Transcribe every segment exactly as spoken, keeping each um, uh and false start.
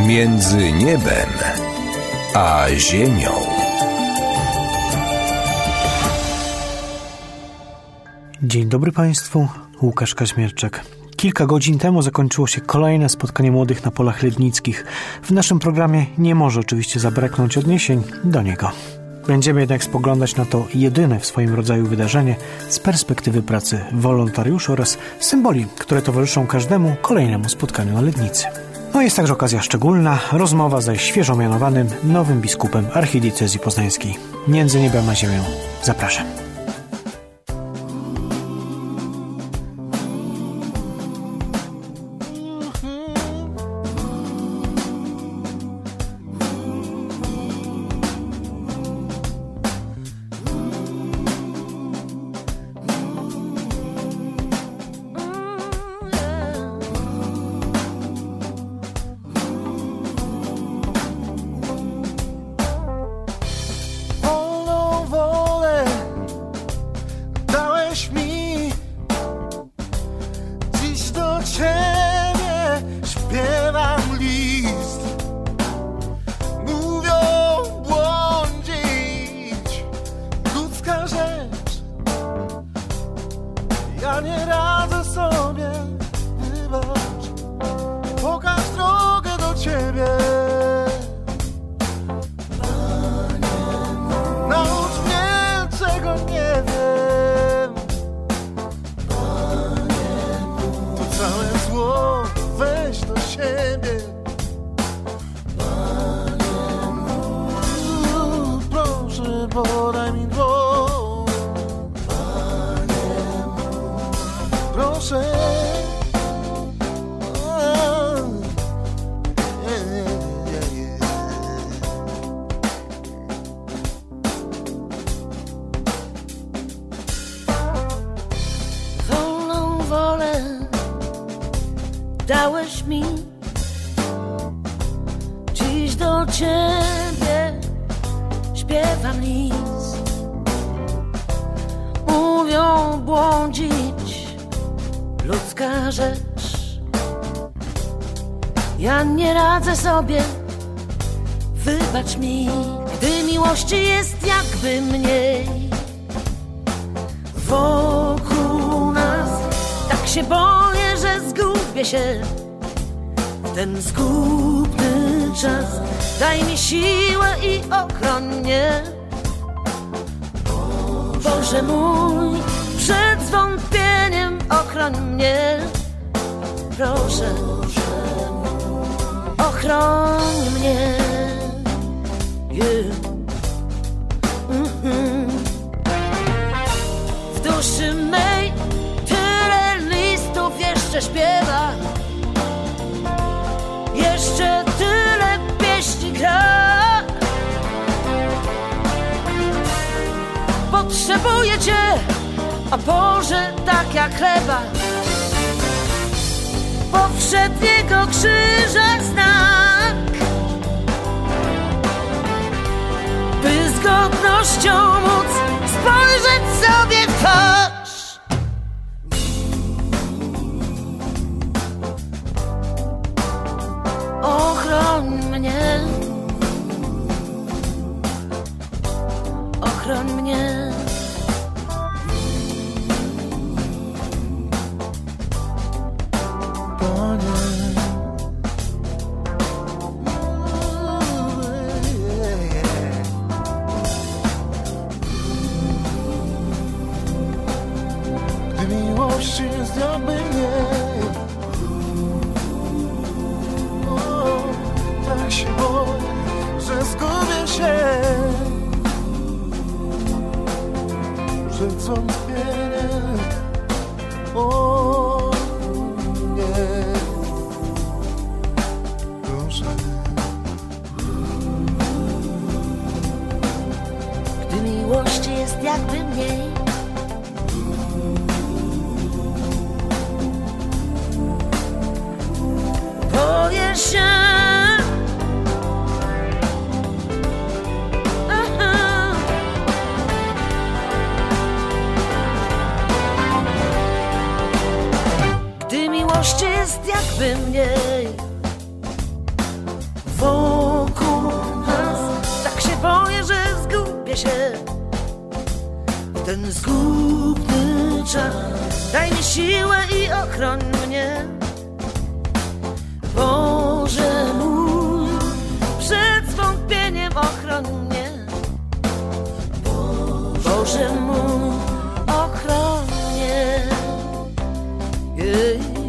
Między niebem a ziemią. Dzień dobry Państwu, Łukasz Kaźmierczak. Kilka godzin temu zakończyło się kolejne spotkanie młodych na polach lednickich. W naszym programie nie może oczywiście zabraknąć odniesień do niego. Będziemy jednak spoglądać na to jedyne w swoim rodzaju wydarzenie z perspektywy pracy wolontariuszy oraz symboli, które towarzyszą każdemu kolejnemu spotkaniu na Lednicy. No jest także okazja szczególna, rozmowa ze świeżo mianowanym nowym biskupem archidiecezji poznańskiej. Między niebem a ziemią. Zapraszam. Dałeś mi, dziś do Ciebie śpiewam list. Mówią błądzić, ludzka rzecz. Ja nie radzę sobie, wybacz mi, gdy miłości jest jakby mniej. Wokół nas tak się boję, że zgubię się w ten zgubny czas. Daj mi siłę i ochroń mnie, Boże mój, przed zwątpieniem ochroń mnie. Proszę, ochroń mnie. Yeah. Mm-hmm. W duszy mej tyle listów jeszcze śpiewa, jeszcze tyle pieśni gra. Potrzebuję Cię, a Boże, tak jak chleba, powszedniego krzyża znak, by z godnością móc spojrzeć sobie w twarz. Ochroń mnie, ochroń mnie. Jest jakby mniej. O, tak się boję, że zgubię się przed zwątpieniem. O nie, proszę. Gdy miłości jest jakby mniej, boję się. Aha. Gdy miłości jest jakby mniej, się w ten zgubny czas. Daj mi siłę i ochroń mnie, Boże mój, przed zwątpieniem ochroń mnie, Boże mój, ochroń mnie. Yeah.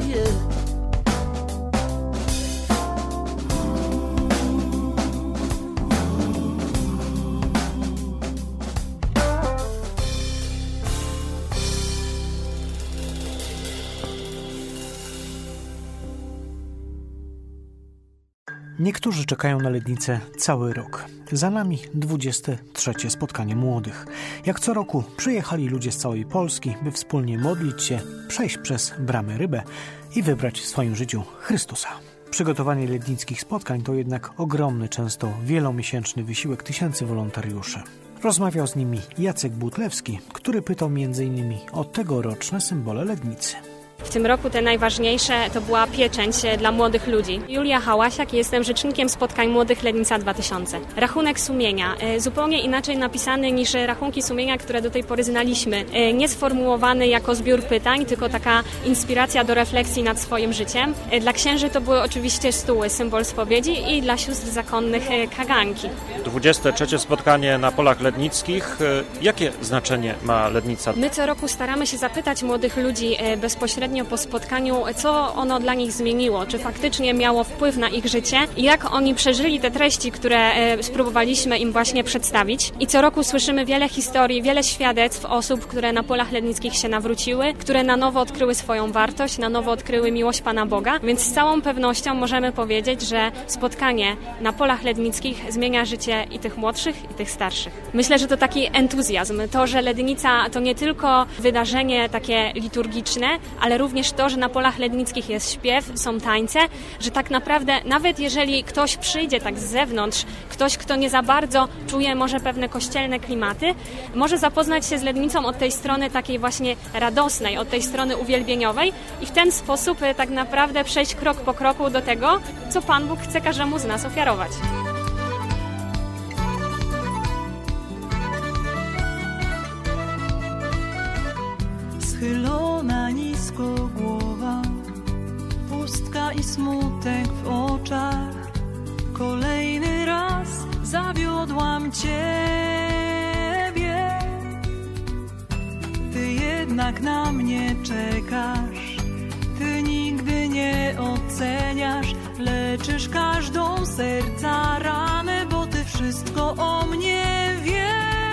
Niektórzy czekają na Lednicę cały rok. Za nami dwudzieste trzecie spotkanie młodych. Jak co roku przyjechali ludzie z całej Polski, by wspólnie modlić się, przejść przez bramę Rybę i wybrać w swoim życiu Chrystusa. Przygotowanie lednickich spotkań to jednak ogromny, często wielomiesięczny wysiłek tysięcy wolontariuszy. Rozmawiał z nimi Jacek Butlewski, który pytał między innymi o tegoroczne symbole Lednicy. W tym roku te najważniejsze to była pieczęć dla młodych ludzi. Julia Hałasiak, jestem rzecznikiem spotkań Młodych Lednica dwa tysiące. Rachunek sumienia, zupełnie inaczej napisany niż rachunki sumienia, które do tej pory znaliśmy. Nie sformułowany jako zbiór pytań, tylko taka inspiracja do refleksji nad swoim życiem. Dla księży to były oczywiście stuły, symbol spowiedzi, i dla sióstr zakonnych kaganki. dwudzieste trzecie spotkanie na polach lednickich. Jakie znaczenie ma Lednica? My co roku staramy się zapytać młodych ludzi bezpośrednio po spotkaniu, co ono dla nich zmieniło, czy faktycznie miało wpływ na ich życie i jak oni przeżyli te treści, które spróbowaliśmy im właśnie przedstawić. I co roku słyszymy wiele historii, wiele świadectw osób, które na polach lednickich się nawróciły, które na nowo odkryły swoją wartość, na nowo odkryły miłość Pana Boga, więc z całą pewnością możemy powiedzieć, że spotkanie na polach lednickich zmienia życie i tych młodszych, i tych starszych. Myślę, że to taki entuzjazm, to, że Lednica to nie tylko wydarzenie takie liturgiczne, ale również to, że na polach lednickich jest śpiew, są tańce, że tak naprawdę nawet jeżeli ktoś przyjdzie tak z zewnątrz, ktoś, kto nie za bardzo czuje może pewne kościelne klimaty, może zapoznać się z Lednicą od tej strony takiej właśnie radosnej, od tej strony uwielbieniowej i w ten sposób tak naprawdę przejść krok po kroku do tego, co Pan Bóg chce każdemu z nas ofiarować. Schylona nisko głowa, pustka i smutek w oczach. Kolejny raz zawiodłam Ciebie. Ty jednak na mnie czekasz, Ty nigdy nie oceniasz. Leczysz każdą serca ranę, bo Ty wszystko o mnie wiesz.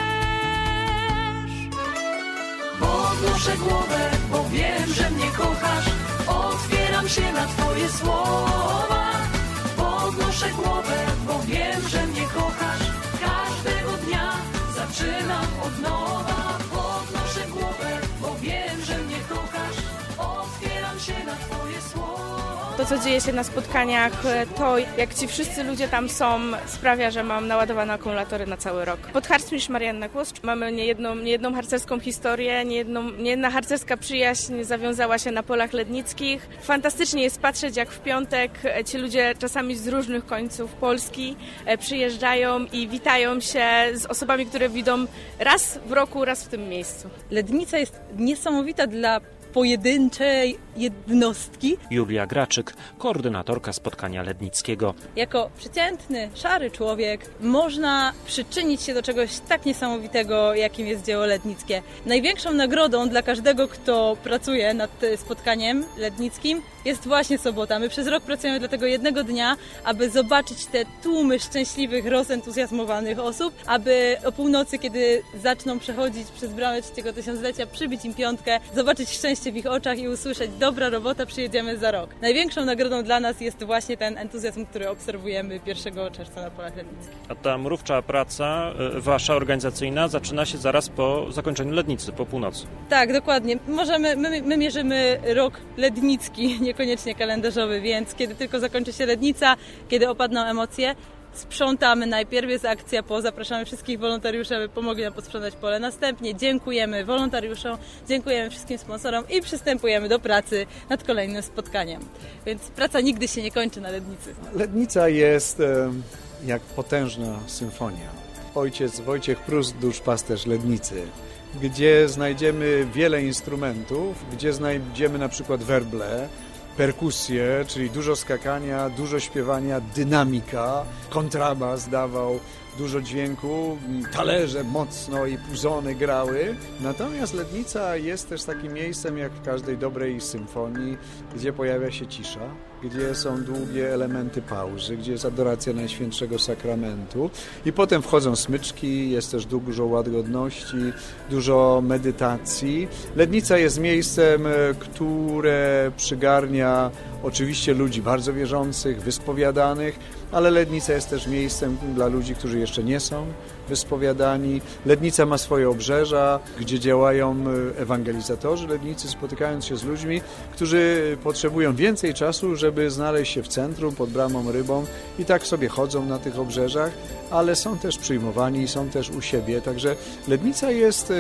Podnoszę głowę, bo wiem, że mnie kochasz. Otwieram się na Twoje słowa. Podnoszę głowę, bo wiem, że mnie kochasz. Każdego dnia zaczynam od nowa. Podnoszę głowę, bo wiem, że mnie kochasz. Otwieram się na Twoje słowa. To, co dzieje się na spotkaniach, to jak ci wszyscy ludzie tam są, sprawia, że mam naładowane akumulatory na cały rok. Podharcmistrz Marianna Kłoszcz. Mamy niejedną, niejedną harcerską historię, niejedną, niejedna harcerska przyjaźń zawiązała się na polach lednickich. Fantastycznie jest patrzeć, jak w piątek ci ludzie czasami z różnych końców Polski przyjeżdżają i witają się z osobami, które widzą raz w roku, raz w tym miejscu. Lednica jest niesamowita dla pojedynczej jednostki. Julia Graczyk, koordynatorka spotkania lednickiego. Jako przeciętny, szary człowiek można przyczynić się do czegoś tak niesamowitego, jakim jest dzieło lednickie. Największą nagrodą dla każdego, kto pracuje nad spotkaniem lednickim, jest właśnie sobota. My przez rok pracujemy dla tego jednego dnia, aby zobaczyć te tłumy szczęśliwych, rozentuzjazmowanych osób, aby o północy, kiedy zaczną przechodzić przez bramę trzeciego tysiąclecia, przybić im piątkę, zobaczyć szczęście w ich oczach i usłyszeć: dobra robota, przyjedziemy za rok. Największą nagrodą dla nas jest właśnie ten entuzjazm, który obserwujemy pierwszego czerwca na polach lednickich. A ta mrówcza praca, wasza organizacyjna, zaczyna się zaraz po zakończeniu Lednicy, po północy. Tak, dokładnie. Możemy, my, my mierzymy rok lednicki, niekoniecznie kalendarzowy, więc kiedy tylko zakończy się Lednica, kiedy opadną emocje, sprzątamy najpierw, jest akcja po, zapraszamy wszystkich wolontariuszy, aby pomogli nam posprzątać pole. Następnie dziękujemy wolontariuszom, dziękujemy wszystkim sponsorom i przystępujemy do pracy nad kolejnym spotkaniem. Więc praca nigdy się nie kończy na Lednicy. Lednica jest e, jak potężna symfonia. ojciec Wojciech Prus, duszpasterz Lednicy, gdzie znajdziemy wiele instrumentów, gdzie znajdziemy na przykład werble, perkusję, czyli dużo skakania, dużo śpiewania, dynamika, kontrabas dawał dużo dźwięku, talerze mocno i puzony grały. Natomiast Lednica jest też takim miejscem, jak w każdej dobrej symfonii, gdzie pojawia się cisza, gdzie są długie elementy pauzy, gdzie jest adoracja Najświętszego Sakramentu i potem wchodzą smyczki, jest też dużo łagodności, dużo medytacji. Lednica jest miejscem, które przygarnia oczywiście ludzi bardzo wierzących, wyspowiadanych, ale Lednica jest też miejscem dla ludzi, którzy jeszcze nie są wyspowiadani. Lednica ma swoje obrzeża, gdzie działają ewangelizatorzy Lednicy, spotykając się z ludźmi, którzy potrzebują więcej czasu, żeby znaleźć się w centrum, pod Bramą Rybą i tak sobie chodzą na tych obrzeżach, ale są też przyjmowani, są też u siebie. Także Lednica jest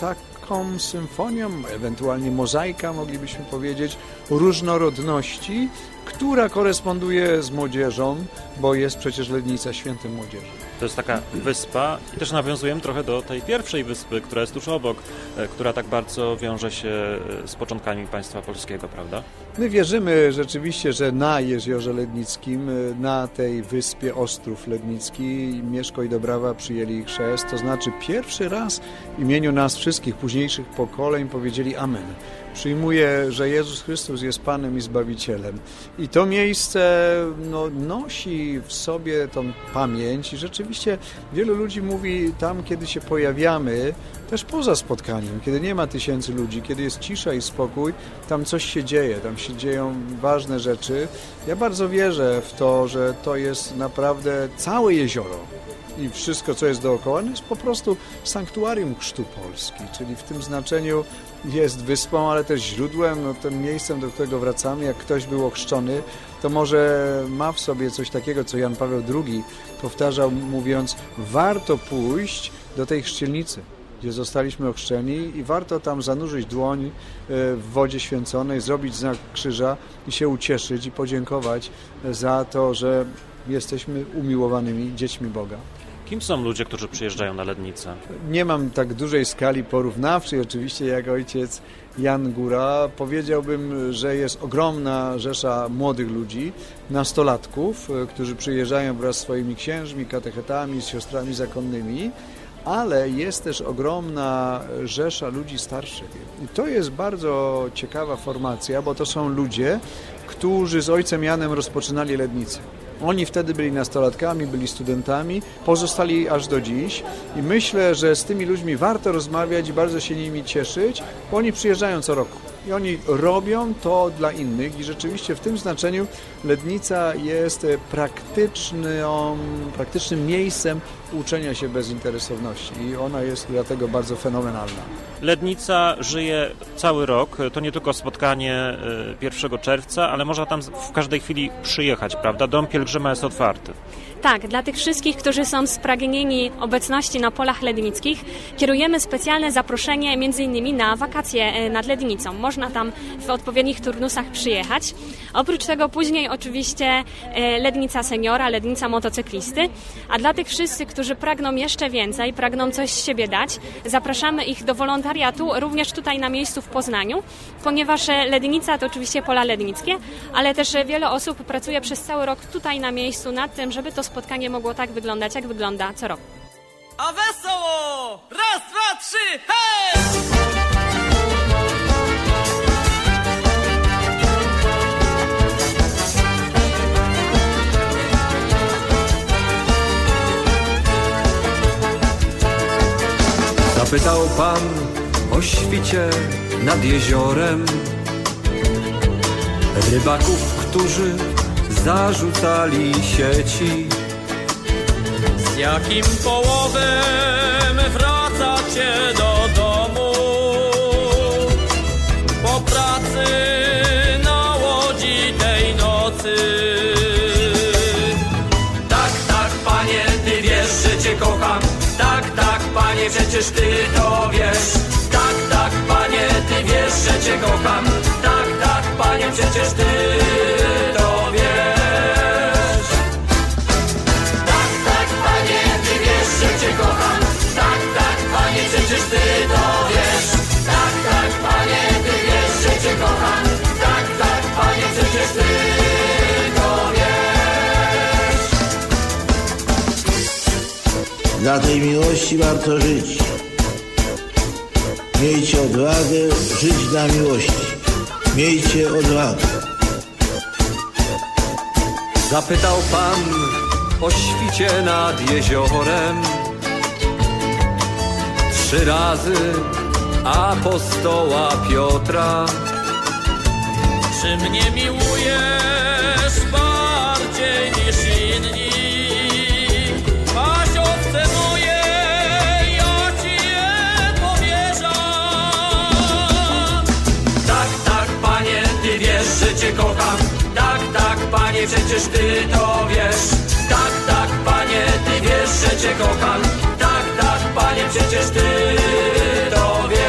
taką symfonią, ewentualnie mozaika, moglibyśmy powiedzieć, różnorodności, która koresponduje z młodzieżą, bo jest przecież Lednica świętem młodzieży. To jest taka wyspa i też nawiązujemy trochę do tej pierwszej wyspy, która jest tuż obok, która tak bardzo wiąże się z początkami państwa polskiego, prawda? My wierzymy rzeczywiście, że na Jeziorze Lednickim, na tej wyspie Ostrów Lednicki, Mieszko i Dobrawa przyjęli chrzest, to znaczy pierwszy raz w imieniu nas wszystkich późniejszych pokoleń powiedzieli amen. Przyjmuję, że Jezus Chrystus jest Panem i Zbawicielem. I to miejsce no, nosi w sobie tą pamięć i rzeczywiście wielu ludzi mówi tam, kiedy się pojawiamy, też poza spotkaniem, kiedy nie ma tysięcy ludzi, kiedy jest cisza i spokój, tam coś się dzieje, tam się dzieją ważne rzeczy. Ja bardzo wierzę w to, że to jest naprawdę całe jezioro i wszystko, co jest dookoła, no jest po prostu sanktuarium chrztu Polski, czyli w tym znaczeniu jest wyspą, ale też źródłem, no, tym miejscem, do którego wracamy. Jak ktoś był ochrzczony, to może ma w sobie coś takiego, co Jan Paweł drugi powtarzał, mówiąc, warto pójść do tej chrzcielnicy, gdzie zostaliśmy ochrzczeni i warto tam zanurzyć dłoń w wodzie święconej, zrobić znak krzyża i się ucieszyć i podziękować za to, że jesteśmy umiłowanymi dziećmi Boga. Kim są ludzie, którzy przyjeżdżają na Lednicę? Nie mam tak dużej skali porównawczej, oczywiście jak ojciec Jan Góra. Powiedziałbym, że jest ogromna rzesza młodych ludzi, nastolatków, którzy przyjeżdżają wraz z swoimi księżmi, katechetami, z siostrami zakonnymi, ale jest też ogromna rzesza ludzi starszych. I to jest bardzo ciekawa formacja, bo to są ludzie, którzy z ojcem Janem rozpoczynali Lednicę. Oni wtedy byli nastolatkami, byli studentami, pozostali aż do dziś i myślę, że z tymi ludźmi warto rozmawiać i bardzo się nimi cieszyć, bo oni przyjeżdżają co roku i oni robią to dla innych i rzeczywiście w tym znaczeniu Lednica jest praktyczną, praktycznym miejscem uczenia się bezinteresowności i ona jest dlatego bardzo fenomenalna. Lednica żyje cały rok, to nie tylko spotkanie pierwszego czerwca, ale można tam w każdej chwili przyjechać, prawda? Dom pielgrzyma jest otwarty. Tak, dla tych wszystkich, którzy są spragnieni obecności na polach lednickich, kierujemy specjalne zaproszenie między innymi na wakacje nad Lednicą. Można tam w odpowiednich turnusach przyjechać. Oprócz tego później oczywiście Lednica Seniora, Lednica Motocyklisty, a dla tych wszyscy, którzy pragną jeszcze więcej, pragną coś z siebie dać, zapraszamy ich do wolontariatu również tutaj na miejscu w Poznaniu, ponieważ Lednica to oczywiście pola lednickie, ale też wiele osób pracuje przez cały rok tutaj na miejscu nad tym, żeby to spotkanie mogło tak wyglądać, jak wygląda co roku. A wesoło! Raz, dwa, trzy, hej! Zapytał pan o świcie nad jeziorem rybaków, którzy zarzucali sieci. Z jakim połowem wracacie do domu po pracy na łodzi tej nocy? Tak, tak, panie, ty wiesz, że cię kocham. Tak, tak, panie, przecież ty to wiesz. Tak, tak, panie, ty wiesz, że cię kocham. Tak, tak, panie, przecież ty to wiesz. Tak, tak, panie, ty wiesz, że cię kocham. Dla tej miłości warto żyć. Miejcie odwagę żyć dla miłości. Miejcie odwagę. Zapytał Pan o świcie nad jeziorem. Trzy razy apostoła Piotra. Czy mnie miłujesz bardziej niż inni? Aś owce moje, ja ci je powierzam. Tak, tak, Panie, Ty wiesz, że Cię kocham. Tak, tak, Panie, przecież Ty to wiesz. Tak, tak, Panie, Ty wiesz, że Cię kocham. Tak, tak, Panie, przecież Ty to wiesz.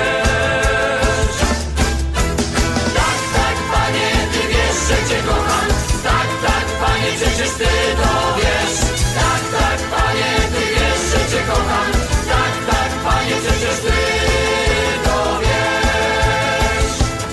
Tak, tak, Panie, Ty wiesz, że Cię kocham. Tak, tak, Panie, przecież Ty to wiesz. Tak, tak, Panie, Ty wiesz, że Cię kocham. Tak, tak, Panie, przecież Ty to wiesz.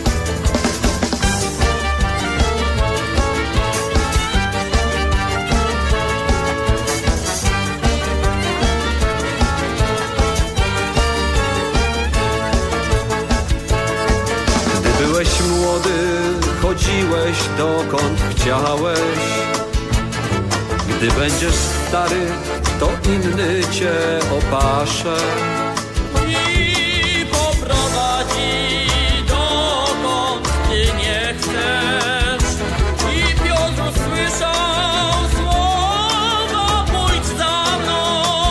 Byłeś młody, chodziłeś dokąd chciałeś. Gdy będziesz stary, to inny cię opasze I poprowadzi dokąd Ty nie chcesz. I Piotr usłyszał słowa, pójdź za mną.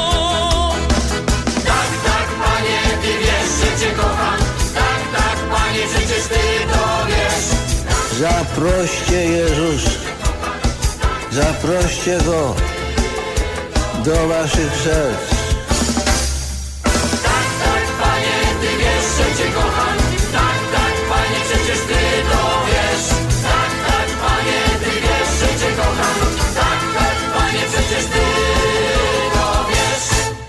Tak, tak, Panie, Ty wiesz, że Cię kocham. Tak, tak, Panie, przecież Ty to wiesz. Zaproście Jezus, zaproście Go do waszych serc. Tak, tak, Panie, Ty wiesz, że Cię kocham. Tak, tak, Panie, przecież Ty to wiesz. Tak, tak, Panie, Ty wiesz, że Cię kocham. Tak, tak, Panie, przecież Ty to wiesz.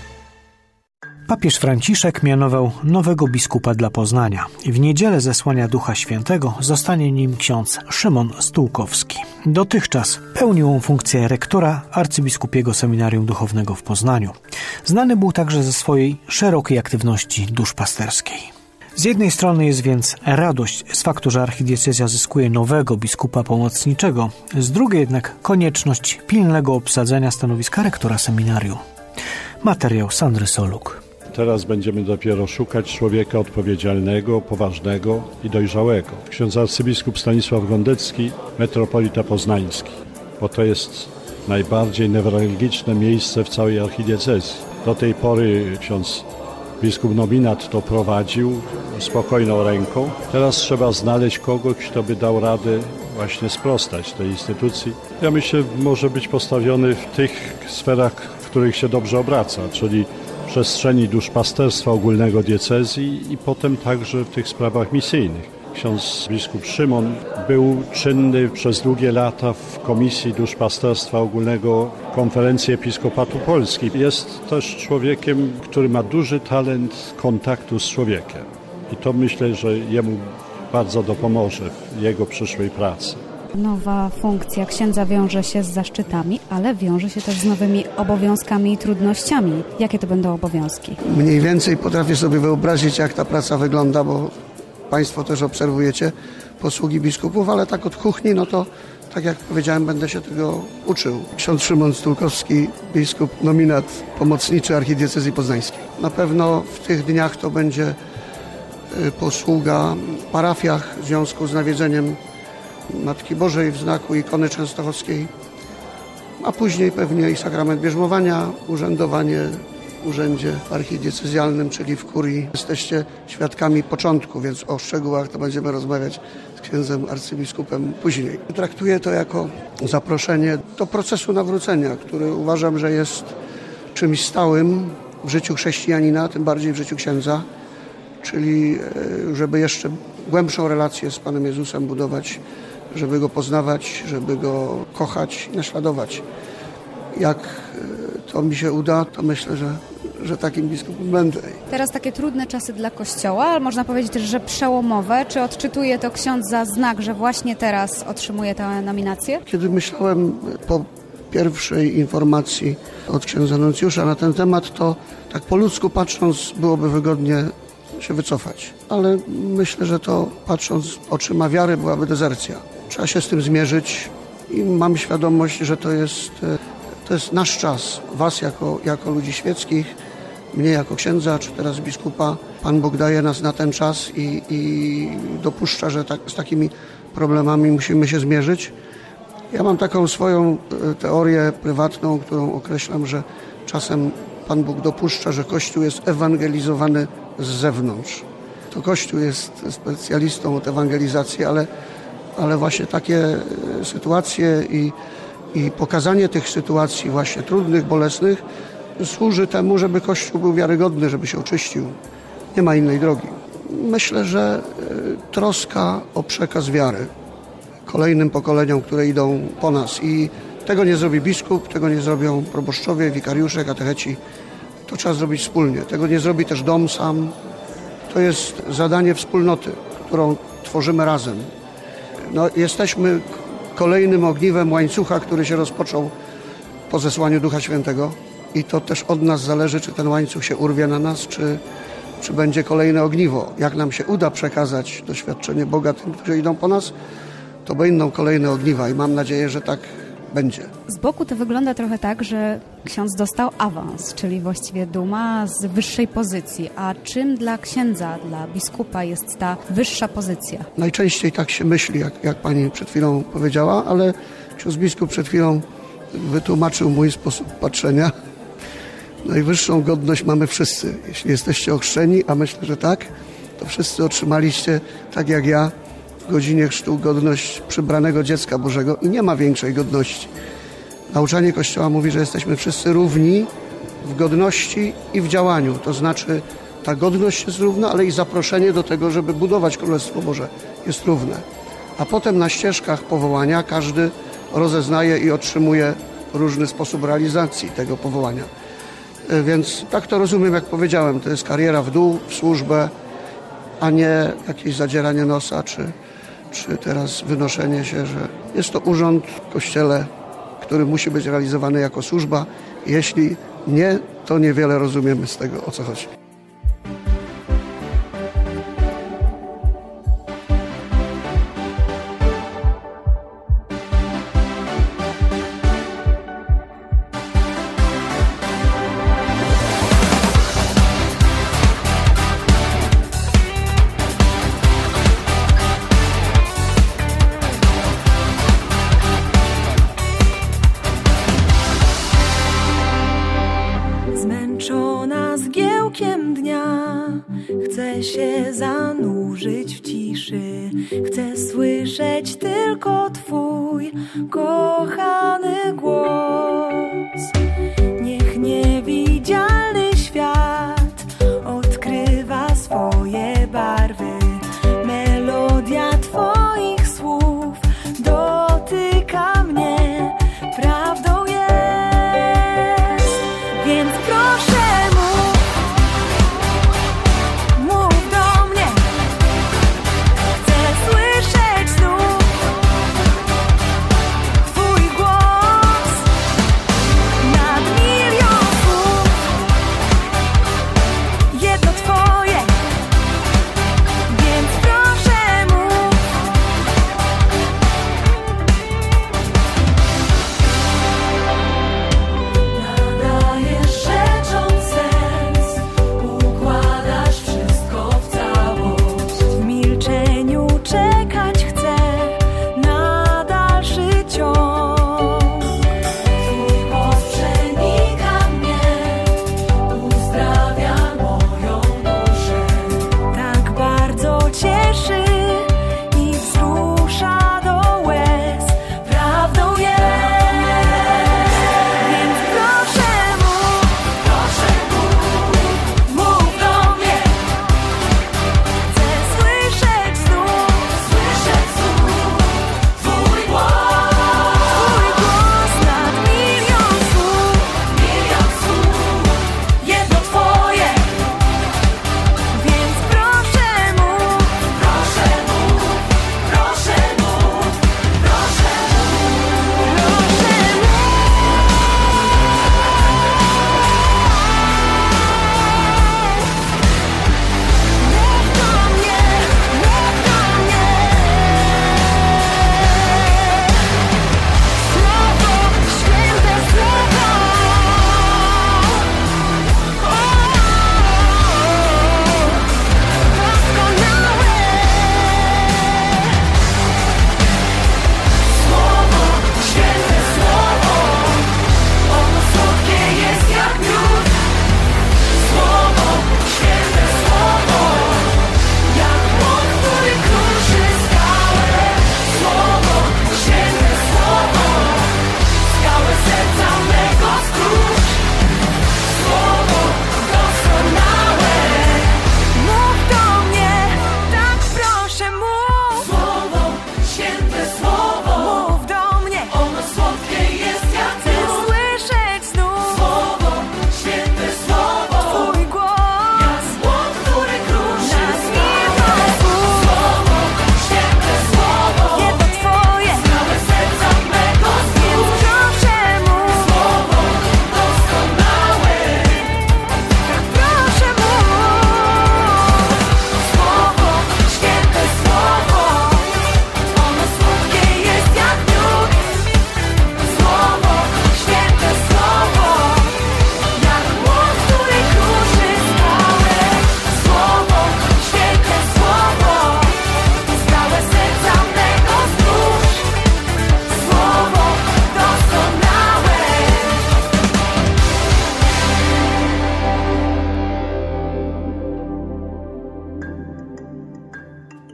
Papież Franciszek mianował nowego biskupa dla Poznania i w niedzielę zesłania Ducha Świętego zostanie nim ksiądz Szymon Stułkowski. Dotychczas pełnił on funkcję rektora arcybiskupiego seminarium duchownego w Poznaniu. Znany był także ze swojej szerokiej aktywności duszpasterskiej. Z jednej strony jest więc radość z faktu, że archidiecezja zyskuje nowego biskupa pomocniczego, z drugiej jednak konieczność pilnego obsadzenia stanowiska rektora seminarium. Materiał Sandry Soluk. Teraz będziemy dopiero szukać człowieka odpowiedzialnego, poważnego i dojrzałego. Ksiądz arcybiskup Stanisław Gondecki, metropolita poznański, bo to jest najbardziej newralgiczne miejsce w całej archidiecezji. Do tej pory ksiądz biskup nominat to prowadził spokojną ręką. Teraz trzeba znaleźć kogoś, kto by dał radę właśnie sprostać tej instytucji. Ja myślę, może być postawiony w tych sferach, w których się dobrze obraca, czyli przestrzeni duszpasterstwa ogólnego diecezji i potem także w tych sprawach misyjnych. Ksiądz biskup Szymon był czynny przez długie lata w Komisji Duszpasterstwa Ogólnego Konferencji Episkopatu Polski. Jest też człowiekiem, który ma duży talent kontaktu z człowiekiem. I to myślę, że jemu bardzo dopomoże w jego przyszłej pracy. Nowa funkcja księdza wiąże się z zaszczytami, ale wiąże się też z nowymi obowiązkami i trudnościami. Jakie to będą obowiązki? Mniej więcej potrafię sobie wyobrazić, jak ta praca wygląda, bo Państwo też obserwujecie posługi biskupów, ale tak od kuchni, no to tak jak powiedziałem, będę się tego uczył. Ksiądz Szymon Stułkowski, biskup nominat pomocniczy archidiecezji poznańskiej. Na pewno w tych dniach to będzie posługa w parafiach w związku z nawiedzeniem Matki Bożej w znaku ikony częstochowskiej, a później pewnie i sakrament bierzmowania, urzędowanie w urzędzie archidiecezjalnym, czyli w kurii. Jesteście świadkami początku, więc o szczegółach to będziemy rozmawiać z księdzem arcybiskupem później. Traktuję to jako zaproszenie do procesu nawrócenia, który uważam, że jest czymś stałym w życiu chrześcijanina, tym bardziej w życiu księdza, czyli żeby jeszcze głębszą relację z Panem Jezusem budować, żeby Go poznawać, żeby Go kochać i naśladować. Jak to mi się uda, to myślę, że, że takim biskupem będę. Teraz takie trudne czasy dla Kościoła, ale można powiedzieć też, że przełomowe. Czy odczytuje to ksiądz za znak, że właśnie teraz otrzymuje tę nominację? Kiedy myślałem po pierwszej informacji od księdza nuncjusza na ten temat, to tak po ludzku patrząc byłoby wygodnie się wycofać. Ale myślę, że to patrząc oczyma wiary byłaby dezercja. Trzeba się z tym zmierzyć i mam świadomość, że to jest, to jest nasz czas. Was jako, jako ludzi świeckich, mnie jako księdza, czy teraz biskupa. Pan Bóg daje nas na ten czas i, i dopuszcza, że tak, z takimi problemami musimy się zmierzyć. Ja mam taką swoją teorię prywatną, którą określam, że czasem Pan Bóg dopuszcza, że Kościół jest ewangelizowany z zewnątrz. To Kościół jest specjalistą od ewangelizacji, ale, ale właśnie takie sytuacje i, i pokazanie tych sytuacji właśnie trudnych, bolesnych służy temu, żeby Kościół był wiarygodny, żeby się oczyścił. Nie ma innej drogi. Myślę, że troska o przekaz wiary kolejnym pokoleniom, które idą po nas i tego nie zrobi biskup, tego nie zrobią proboszczowie, wikariusze, katecheci. To trzeba zrobić wspólnie. Tego nie zrobi też dom sam. To jest zadanie wspólnoty, którą tworzymy razem. No, jesteśmy kolejnym ogniwem łańcucha, który się rozpoczął po zesłaniu Ducha Świętego i to też od nas zależy, czy ten łańcuch się urwie na nas, czy, czy będzie kolejne ogniwo. Jak nam się uda przekazać doświadczenie Boga tym, którzy idą po nas, to będą kolejne ogniwa i mam nadzieję, że tak będzie. Z boku to wygląda trochę tak, że ksiądz dostał awans, czyli właściwie duma z wyższej pozycji. A czym dla księdza, dla biskupa jest ta wyższa pozycja? Najczęściej tak się myśli, jak, jak pani przed chwilą powiedziała, ale ksiądz biskup przed chwilą wytłumaczył mój sposób patrzenia. Najwyższą godność mamy wszyscy. Jeśli jesteście ochrzczeni, a myślę, że tak, to wszyscy otrzymaliście, tak jak ja, w godzinie chrztu godność przybranego dziecka Bożego i nie ma większej godności. Nauczanie Kościoła mówi, że jesteśmy wszyscy równi w godności i w działaniu. To znaczy ta godność jest równa, ale i zaproszenie do tego, żeby budować Królestwo Boże jest równe. A potem na ścieżkach powołania każdy rozeznaje i otrzymuje różny sposób realizacji tego powołania. Więc tak to rozumiem, jak powiedziałem, to jest kariera w dół, w służbę, a nie jakieś zadzieranie nosa, czy, czy teraz wynoszenie się, że jest to urząd w Kościele, który musi być realizowany jako służba. Jeśli nie, to niewiele rozumiemy z tego, o co chodzi. Zmęczona zgiełkiem dnia, chcę się zanurzyć w ciszy. Chcę słyszeć tylko Twój kochany głos. Niech niewidzialny świat odkrywa swoje barwy. Melodia Twoich słów dotyka mnie, prawdą jest. Więc proszę mów, mów do mnie. Chcę słyszeć znów Twój głos.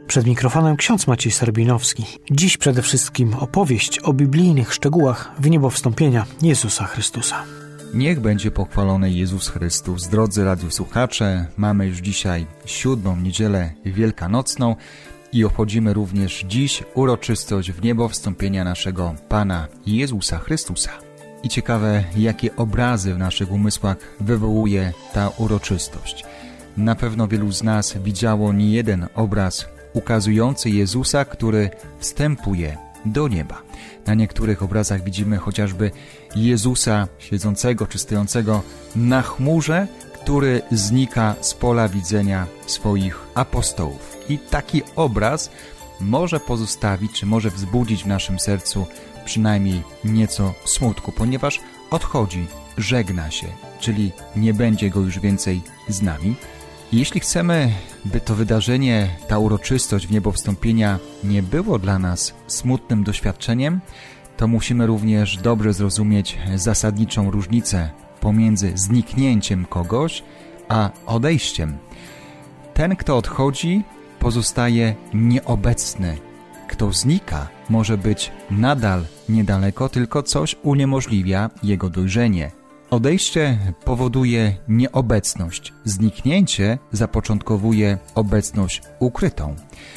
Przed mikrofonem ksiądz Maciej Serbinowski. Dziś przede wszystkim opowieść o biblijnych szczegółach w niebowstąpienia Jezusa Chrystusa. Niech będzie pochwalony Jezus Chrystus. Drodzy radiosłuchacze, mamy już dzisiaj siódmą niedzielę wielkanocną i obchodzimy również dziś uroczystość w niebo wstąpienia naszego Pana Jezusa Chrystusa. I ciekawe, jakie obrazy w naszych umysłach wywołuje ta uroczystość. Na pewno wielu z nas widziało nie jeden obraz ukazujący Jezusa, który wstępuje do nieba. Na niektórych obrazach widzimy chociażby Jezusa siedzącego czy stojącego na chmurze, który znika z pola widzenia swoich apostołów. I taki obraz może pozostawić, czy może wzbudzić w naszym sercu przynajmniej nieco smutku, ponieważ odchodzi, żegna się, czyli nie będzie go już więcej z nami. I jeśli chcemy, by to wydarzenie, ta uroczystość w niebo wstąpienia nie było dla nas smutnym doświadczeniem, to musimy również dobrze zrozumieć zasadniczą różnicę pomiędzy zniknięciem kogoś a odejściem. Ten, kto odchodzi, pozostaje nieobecny. Kto znika, może być nadal niedaleko, tylko coś uniemożliwia jego dojrzenie. Odejście powoduje nieobecność. Zniknięcie zapoczątkowuje obecność ukrytą.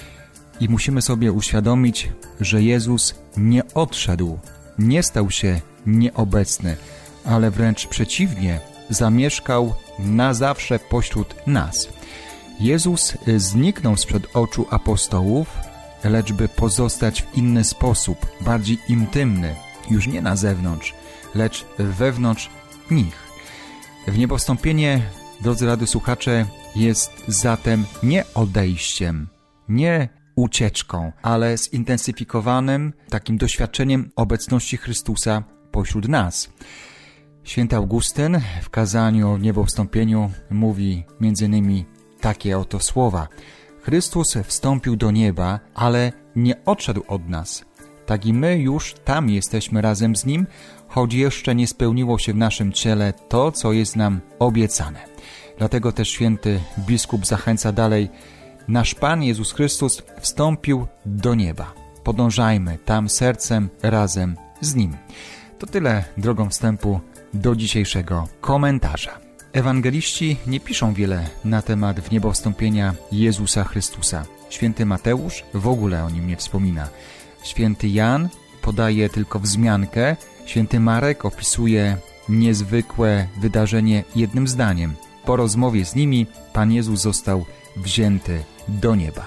I musimy sobie uświadomić, że Jezus nie odszedł, nie stał się nieobecny, ale wręcz przeciwnie, zamieszkał na zawsze pośród nas. Jezus zniknął sprzed oczu apostołów, lecz by pozostać w inny sposób, bardziej intymny, już nie na zewnątrz, lecz wewnątrz nich. W niebowstąpienie, drodzy radiosłuchacze, jest zatem nie odejściem, nie ucieczką, ale zintensyfikowanym takim doświadczeniem obecności Chrystusa pośród nas. Święty Augustyn w kazaniu o niebowstąpieniu mówi między innymi takie oto słowa: Chrystus wstąpił do nieba, ale nie odszedł od nas. Tak i my już tam jesteśmy razem z Nim, choć jeszcze nie spełniło się w naszym ciele to, co jest nam obiecane. Dlatego też święty biskup zachęca dalej: nasz Pan Jezus Chrystus wstąpił do nieba. Podążajmy tam sercem razem z Nim. To tyle drogą wstępu do dzisiejszego komentarza. Ewangeliści nie piszą wiele na temat wniebowstąpienia Jezusa Chrystusa. Święty Mateusz w ogóle o nim nie wspomina. Święty Jan podaje tylko wzmiankę. Święty Marek opisuje niezwykłe wydarzenie jednym zdaniem. Po rozmowie z nimi Pan Jezus został wzięty do nieba.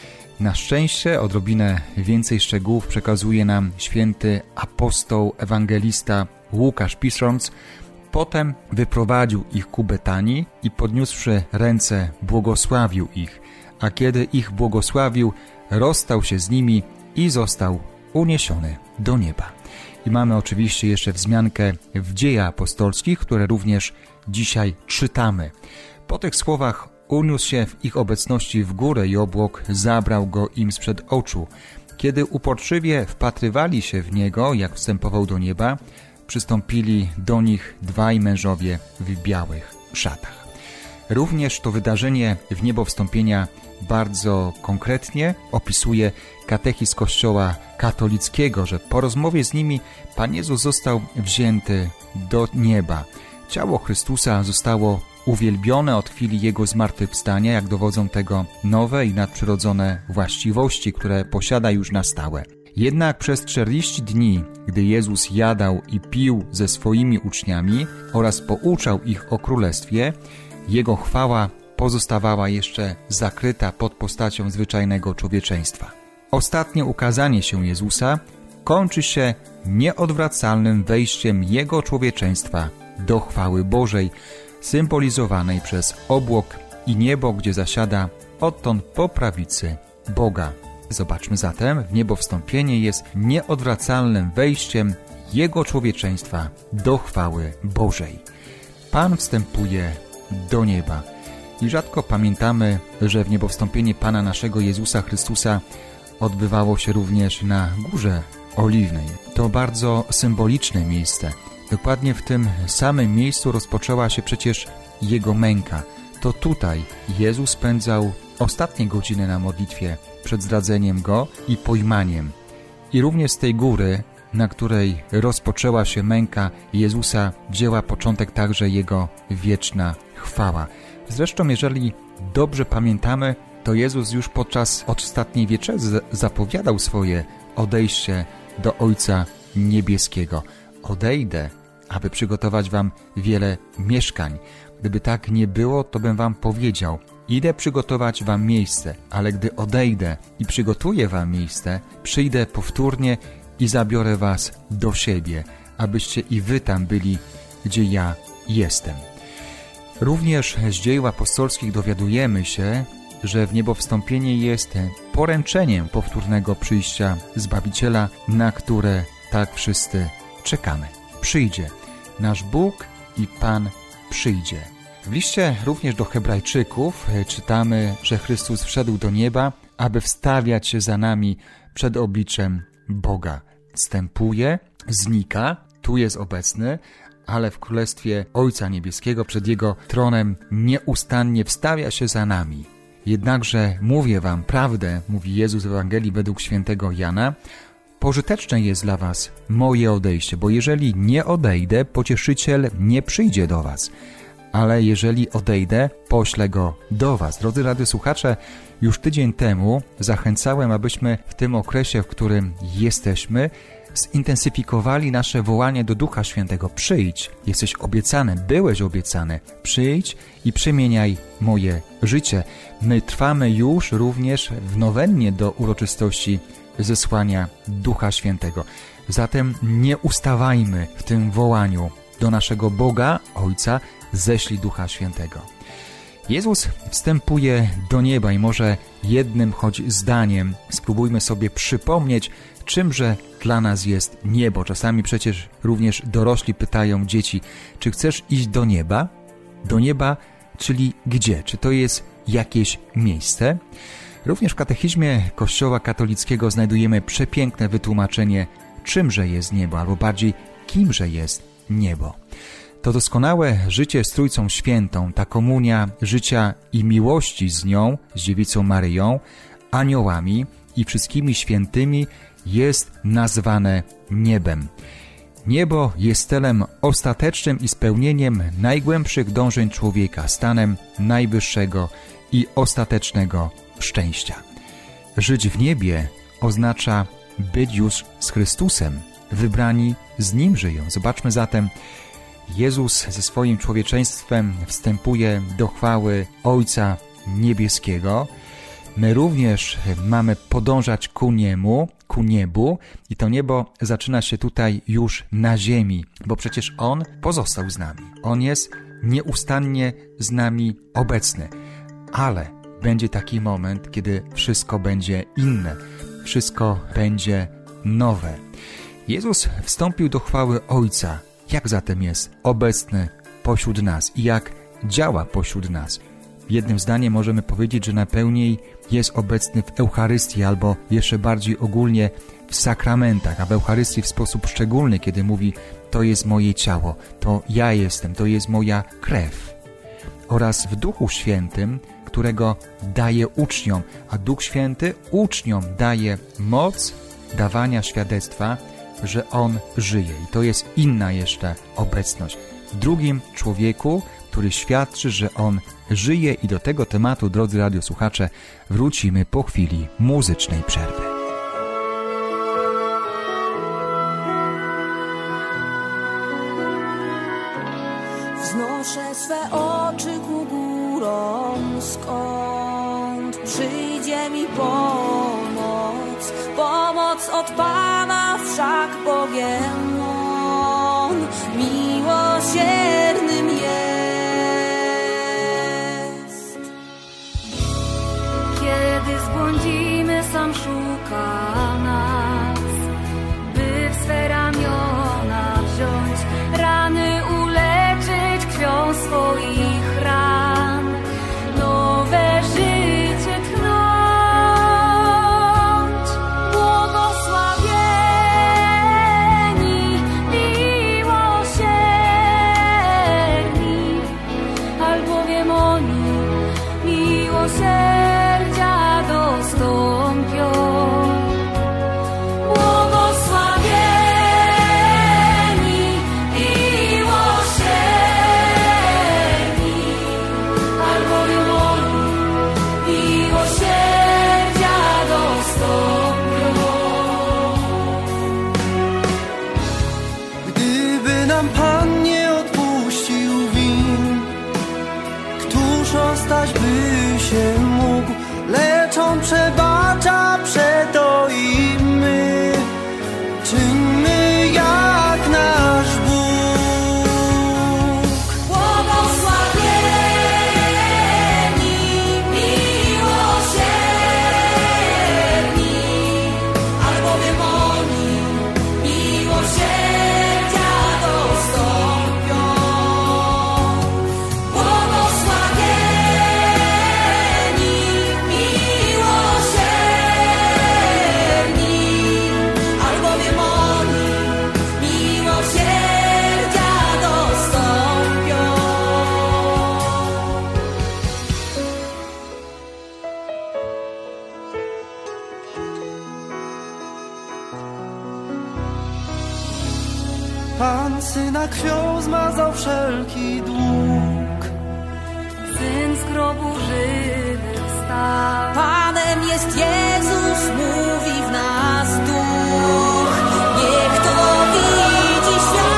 Na szczęście odrobinę więcej szczegółów przekazuje nam święty apostoł, ewangelista Łukasz, pisząc: potem wyprowadził ich ku Betanii i podniósłszy ręce błogosławił ich, a kiedy ich błogosławił, rozstał się z nimi i został uniesiony do nieba. I mamy oczywiście jeszcze wzmiankę w Dziejach Apostolskich, które również dzisiaj czytamy. Po tych słowach uniósł się w ich obecności w górę i obłok zabrał go im sprzed oczu. Kiedy uporczywie wpatrywali się w niego, jak wstępował do nieba, przystąpili do nich dwaj mężowie w białych szatach. Również to wydarzenie w niebo wstąpienia bardzo konkretnie opisuje katechizm Kościoła katolickiego, że po rozmowie z nimi Pan Jezus został wzięty do nieba. Ciało Chrystusa zostało uwielbione od chwili Jego zmartwychwstania, jak dowodzą tego nowe i nadprzyrodzone właściwości, które posiada już na stałe. Jednak przez czterdzieści dni, gdy Jezus jadał i pił ze swoimi uczniami oraz pouczał ich o Królestwie, Jego chwała pozostawała jeszcze zakryta pod postacią zwyczajnego człowieczeństwa. Ostatnie ukazanie się Jezusa kończy się nieodwracalnym wejściem Jego człowieczeństwa do chwały Bożej, symbolizowanej przez obłok i niebo, gdzie zasiada odtąd po prawicy Boga. Zobaczmy zatem, w niebo wstąpienie jest nieodwracalnym wejściem Jego człowieczeństwa do chwały Bożej. Pan wstępuje do nieba. I rzadko pamiętamy, że w niebowstąpienie Pana naszego Jezusa Chrystusa odbywało się również na Górze Oliwnej. To bardzo symboliczne miejsce. Dokładnie w tym samym miejscu rozpoczęła się przecież Jego męka. to tutaj Jezus spędzał ostatnie godziny na modlitwie przed zdradzeniem Go i pojmaniem. I również z tej góry, na której rozpoczęła się męka Jezusa, wzięła początek także Jego wieczna chwała. Zresztą, jeżeli dobrze pamiętamy, to Jezus już podczas ostatniej wieczerzy zapowiadał swoje odejście do Ojca Niebieskiego. Odejdę, aby przygotować wam wiele mieszkań. Gdyby tak nie było, to bym wam powiedział, idę przygotować wam miejsce, ale gdy odejdę i przygotuję wam miejsce, przyjdę powtórnie i zabiorę was do siebie, abyście i wy tam byli, gdzie ja jestem. Również z dzieł apostolskich dowiadujemy się, że w niebo wstąpienie jest poręczeniem powtórnego przyjścia Zbawiciela, na które tak wszyscy czekamy. Przyjdzie. Nasz Bóg i Pan przyjdzie. W liście również do Hebrajczyków czytamy, że Chrystus wszedł do nieba, aby wstawiać się za nami przed obliczem Boga. Wstępuje, znika, tu jest obecny, ale w Królestwie Ojca Niebieskiego przed Jego tronem nieustannie wstawia się za nami. Jednakże mówię wam prawdę, mówi Jezus w Ewangelii według świętego Jana, pożyteczne jest dla was moje odejście, bo jeżeli nie odejdę, Pocieszyciel nie przyjdzie do was. Ale jeżeli odejdę, poślę Go do was. Drodzy radiosłuchacze, już tydzień temu zachęcałem, abyśmy w tym okresie, w którym jesteśmy, zintensyfikowali nasze wołanie do Ducha Świętego. Przyjdź, jesteś obiecany, byłeś obiecany. Przyjdź i przemieniaj moje życie. My trwamy już również w nowennie do uroczystości zesłania Ducha Świętego. Zatem nie ustawajmy w tym wołaniu do naszego Boga, Ojca, ześlij Ducha Świętego. Jezus wstępuje do nieba i może jednym choć zdaniem spróbujmy sobie przypomnieć, czymże dla nas jest niebo. Czasami przecież również dorośli pytają dzieci, czy chcesz iść do nieba? Do nieba, czyli gdzie? Czy to jest jakieś miejsce? Również w katechizmie Kościoła katolickiego znajdujemy przepiękne wytłumaczenie, czymże jest niebo, albo bardziej kimże jest niebo. To doskonałe życie z Trójcą Świętą, ta komunia życia i miłości z nią, z Dziewicą Maryją, aniołami i wszystkimi świętymi jest nazwane niebem. Niebo jest celem ostatecznym i spełnieniem najgłębszych dążeń człowieka, stanem najwyższego i ostatecznego szczęścia. Żyć w niebie oznacza być już z Chrystusem, wybrani z Nim żyją. Zobaczmy zatem, Jezus ze swoim człowieczeństwem wstępuje do chwały Ojca Niebieskiego. My również mamy podążać ku Niemu, ku niebu i to niebo zaczyna się tutaj już na ziemi, bo przecież On pozostał z nami. On jest nieustannie z nami obecny, ale będzie taki moment, kiedy wszystko będzie inne, wszystko będzie nowe. Jezus wstąpił do chwały Ojca. Jak zatem jest obecny pośród nas i jak działa pośród nas? Jednym zdaniem możemy powiedzieć, że najpełniej jest obecny w Eucharystii albo jeszcze bardziej ogólnie w sakramentach, a w Eucharystii w sposób szczególny, kiedy mówi, to jest moje ciało, to ja jestem, to jest moja krew. Oraz w Duchu Świętym, którego daje uczniom, a Duch Święty uczniom daje moc dawania świadectwa, że On żyje. I to jest inna jeszcze obecność. W drugim człowieku, który świadczy, że On żyje i do tego tematu, drodzy radiosłuchacze, wrócimy po chwili muzycznej przerwy. Wznoszę swe oczy ku górom, skąd przyjdzie mi pomoc. Pomoc od Pana wszak Bogiem On miłosiernym jest. Kiedy zbłądzimy, sam szuka nas, by w swe ramiona wziąć, rany uleczyć krwią swoich ran, nowe życie tchnąć. Błogosławieni, miłosierni, albowiem oni Pan Syna krwią zmazał wszelki dług. Syn z grobu żywy wstał. Panem jest Jezus, mówi w nas duch. Niech to widzi świat.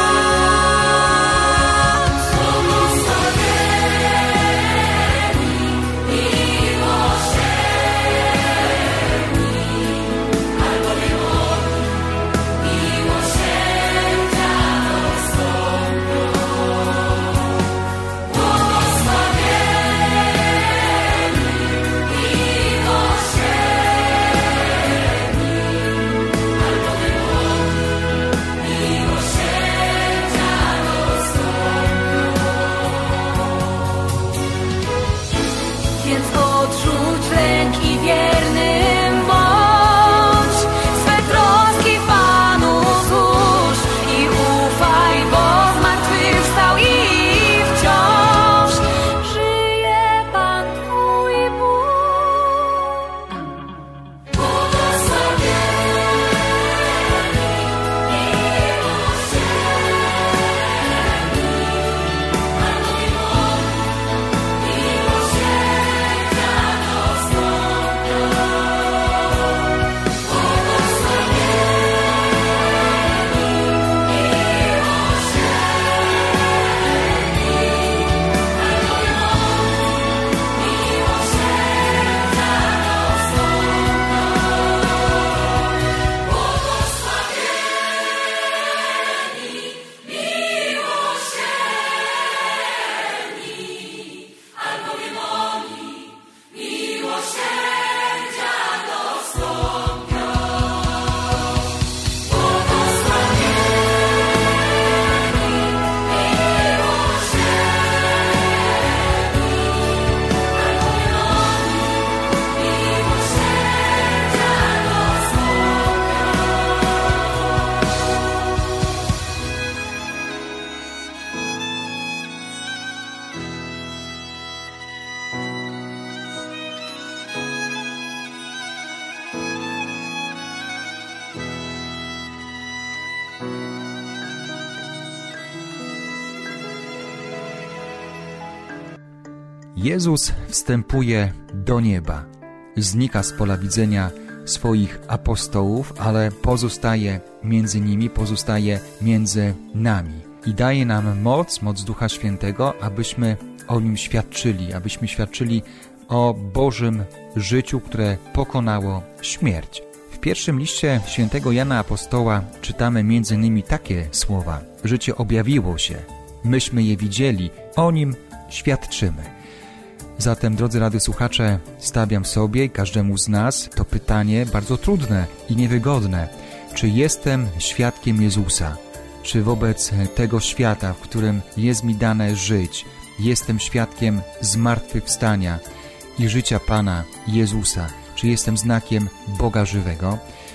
Jezus wstępuje do nieba, znika z pola widzenia swoich apostołów, ale pozostaje między nimi, pozostaje między nami i daje nam moc, moc Ducha Świętego, abyśmy o Nim świadczyli, abyśmy świadczyli o Bożym życiu, które pokonało śmierć. W pierwszym liście świętego Jana Apostoła czytamy między innymi takie słowa: życie objawiło się, myśmy je widzieli, o Nim świadczymy. Zatem, drodzy radiosłuchacze, stawiam sobie i każdemu z nas to pytanie bardzo trudne i niewygodne. Czy jestem świadkiem Jezusa? Czy wobec tego świata, w którym jest mi dane żyć, jestem świadkiem zmartwychwstania i życia Pana Jezusa? Czy jestem znakiem Boga żywego?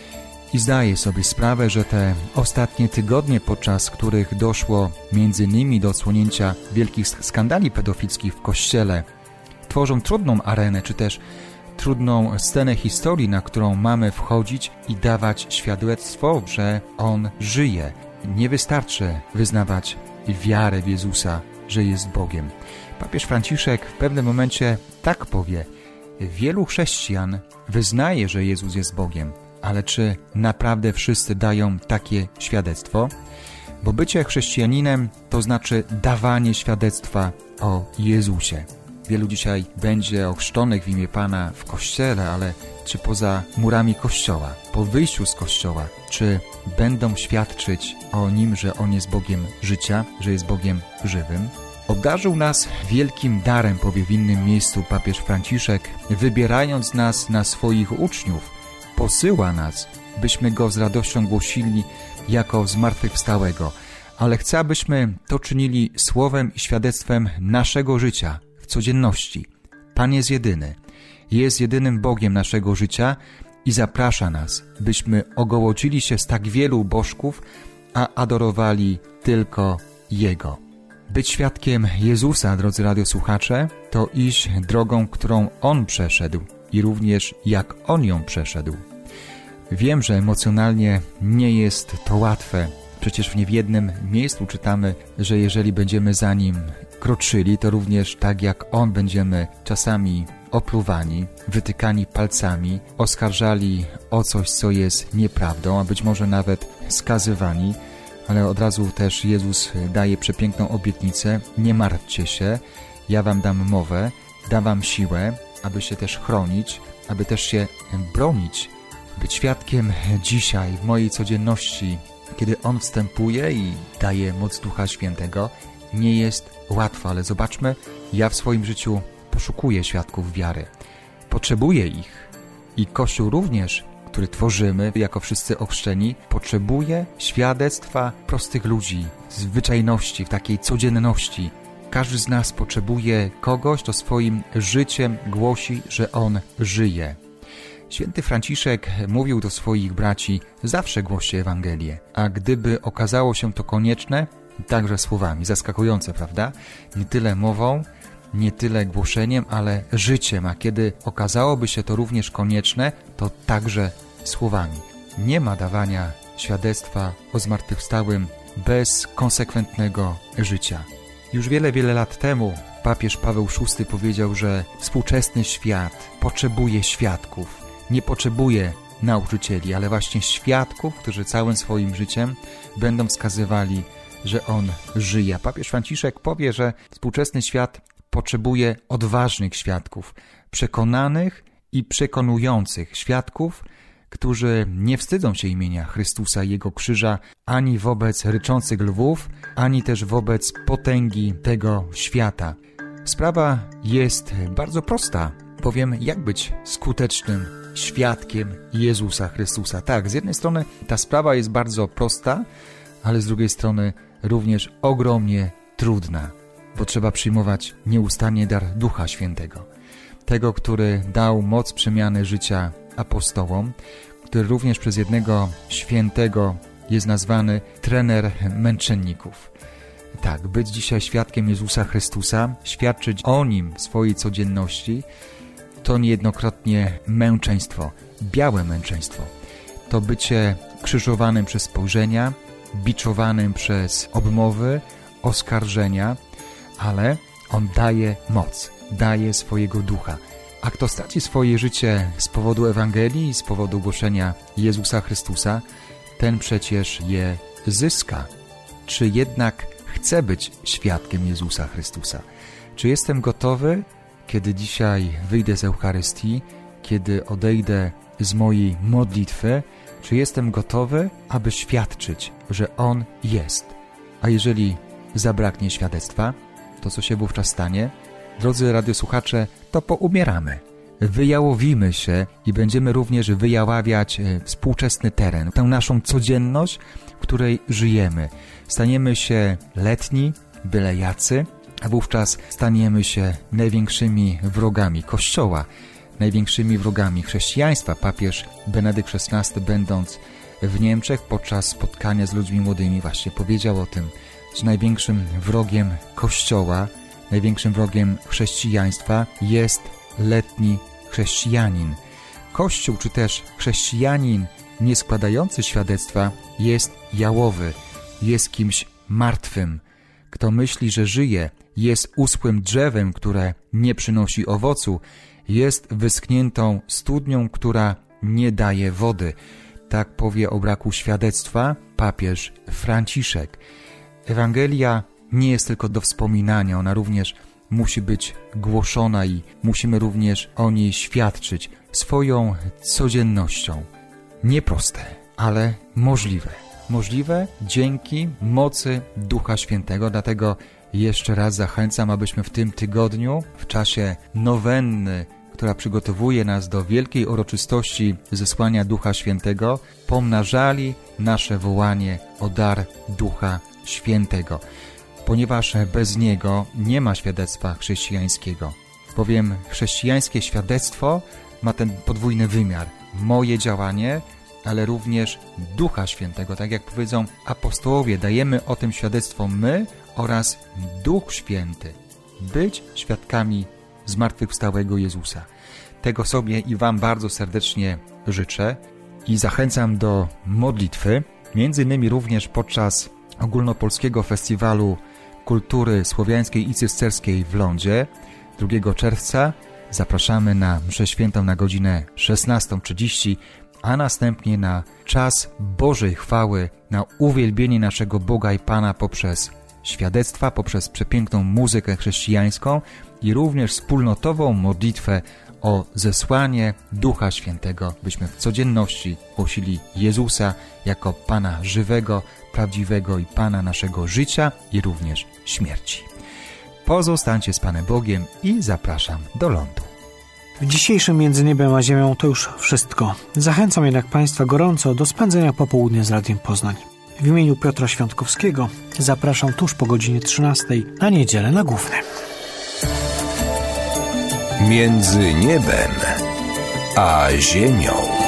I zdaję sobie sprawę, że te ostatnie tygodnie, podczas których doszło między innymi do odsłonięcia wielkich skandali pedofilskich w Kościele, tworzą trudną arenę, czy też trudną scenę historii, na którą mamy wchodzić i dawać świadectwo, że On żyje. Nie wystarczy wyznawać wiarę w Jezusa, że jest Bogiem. Papież Franciszek w pewnym momencie tak powie: wielu chrześcijan wyznaje, że Jezus jest Bogiem, ale czy naprawdę wszyscy dają takie świadectwo? Bo bycie chrześcijaninem to znaczy dawanie świadectwa o Jezusie. Wielu dzisiaj będzie ochrzczonych w imię Pana w Kościele, ale czy poza murami Kościoła, po wyjściu z Kościoła, czy będą świadczyć o Nim, że On jest Bogiem życia, że jest Bogiem żywym? Obdarzył nas wielkim darem, powie w innym miejscu papież Franciszek, wybierając nas na swoich uczniów. Posyła nas, byśmy Go z radością głosili jako zmartwychwstałego, ale chce, abyśmy to czynili słowem i świadectwem naszego życia, w codzienności. Pan jest jedyny, jest jedynym Bogiem naszego życia i zaprasza nas, byśmy ogołocili się z tak wielu bożków, a adorowali tylko Jego. Być świadkiem Jezusa, drodzy radiosłuchacze, to iść drogą, którą On przeszedł i również jak On ją przeszedł. Wiem, że emocjonalnie nie jest to łatwe Przecież w niejednym miejscu czytamy, że jeżeli będziemy za Nim kroczyli, to również tak jak On będziemy czasami opluwani, wytykani palcami, oskarżali o coś, co jest nieprawdą, a być może nawet skazywani. Ale od razu też Jezus daje przepiękną obietnicę: nie martwcie się, ja wam dam mowę, dam wam siłę, aby się też chronić, aby też się bronić. Być świadkiem dzisiaj w mojej codzienności, kiedy On wstępuje i daje moc Ducha Świętego, nie jest łatwo, ale zobaczmy, ja w swoim życiu poszukuję świadków wiary. Potrzebuję ich i Kościół również, który tworzymy jako wszyscy ochrzczeni, potrzebuje świadectwa prostych ludzi, zwyczajności, w takiej codzienności. Każdy z nas potrzebuje kogoś, kto swoim życiem głosi, że On żyje. Święty Franciszek mówił do swoich braci: zawsze głoście Ewangelię, a gdyby okazało się to konieczne, także słowami. Zaskakujące, prawda? Nie tyle mową, nie tyle głoszeniem, ale życiem, a kiedy okazałoby się to również konieczne, to także słowami. Nie ma dawania świadectwa o zmartwychwstałym bez konsekwentnego życia. Już wiele, wiele lat temu papież Paweł szósty powiedział, że współczesny świat potrzebuje świadków. Nie potrzebuje nauczycieli, ale właśnie świadków, którzy całym swoim życiem będą wskazywali, że On żyje. Papież Franciszek powie, że współczesny świat potrzebuje odważnych świadków, przekonanych i przekonujących świadków, którzy nie wstydzą się imienia Chrystusa i Jego krzyża ani wobec ryczących lwów, ani też wobec potęgi tego świata. Sprawa jest bardzo prosta, bowiem jak być skutecznym świadkiem Jezusa Chrystusa? Tak, z jednej strony ta sprawa jest bardzo prosta, ale z drugiej strony również ogromnie trudna, bo trzeba przyjmować nieustannie dar Ducha Świętego, tego, który dał moc przemiany życia apostołom, który również przez jednego świętego jest nazwany trener męczenników. Tak, być dzisiaj świadkiem Jezusa Chrystusa, świadczyć o Nim w swojej codzienności, to niejednokrotnie męczeństwo, białe męczeństwo. To bycie krzyżowanym przez spojrzenia, biczowanym przez obmowy, oskarżenia, ale On daje moc, daje swojego ducha. A kto straci swoje życie z powodu Ewangelii, z powodu głoszenia Jezusa Chrystusa, ten przecież je zyska. Czy jednak chcę być świadkiem Jezusa Chrystusa? Czy jestem gotowy, kiedy dzisiaj wyjdę z Eucharystii, kiedy odejdę z mojej modlitwy, czy jestem gotowy, aby świadczyć, że On jest? A jeżeli zabraknie świadectwa, to co się wówczas stanie? Drodzy radiosłuchacze, to poumieramy. Wyjałowimy się i będziemy również wyjaławiać współczesny teren, tę naszą codzienność, w której żyjemy. Staniemy się letni, byle jacy, a wówczas staniemy się największymi wrogami Kościoła, największymi wrogami chrześcijaństwa. Papież Benedykt szesnasty, będąc w Niemczech podczas spotkania z ludźmi młodymi, właśnie powiedział o tym, że największym wrogiem Kościoła, największym wrogiem chrześcijaństwa jest letni chrześcijanin. Kościół, czy też chrześcijanin nie składający świadectwa jest jałowy, jest kimś martwym. Kto myśli, że żyje, jest uschłym drzewem, które nie przynosi owocu, jest wyschniętą studnią, która nie daje wody. Tak powie o braku świadectwa papież Franciszek. Ewangelia nie jest tylko do wspominania, ona również musi być głoszona i musimy również o niej świadczyć swoją codziennością. Nieproste, ale możliwe. Możliwe dzięki mocy Ducha Świętego, dlatego jeszcze raz zachęcam, abyśmy w tym tygodniu, w czasie nowenny, która przygotowuje nas do wielkiej uroczystości zesłania Ducha Świętego, pomnażali nasze wołanie o dar Ducha Świętego, ponieważ bez Niego nie ma świadectwa chrześcijańskiego. Bowiem chrześcijańskie świadectwo ma ten podwójny wymiar. Moje działanie, ale również Ducha Świętego. Tak jak powiedzą apostołowie, dajemy o tym świadectwo my oraz Duch Święty. Być świadkami zmartwychwstałego Jezusa. Tego sobie i Wam bardzo serdecznie życzę i zachęcam do modlitwy, między innymi również podczas ogólnopolskiego festiwalu kultury słowiańskiej i cysterskiej w Lądzie drugiego czerwca. Zapraszamy na mszę świętą na godzinę szesnastą trzydzieści, a następnie na czas Bożej chwały, na uwielbienie naszego Boga i Pana poprzez świadectwa, poprzez przepiękną muzykę chrześcijańską i również wspólnotową modlitwę o zesłanie Ducha Świętego, byśmy w codzienności głosili Jezusa jako Pana żywego, prawdziwego i Pana naszego życia i również śmierci. Pozostańcie z Panem Bogiem i zapraszam do lądu. W dzisiejszym Między Niebem a Ziemią to już wszystko. Zachęcam jednak Państwa gorąco do spędzenia popołudnia z Radiem Poznań. W imieniu Piotra Świątkowskiego zapraszam tuż po godzinie trzynastej na niedzielę na Głównym. Między Niebem a Ziemią.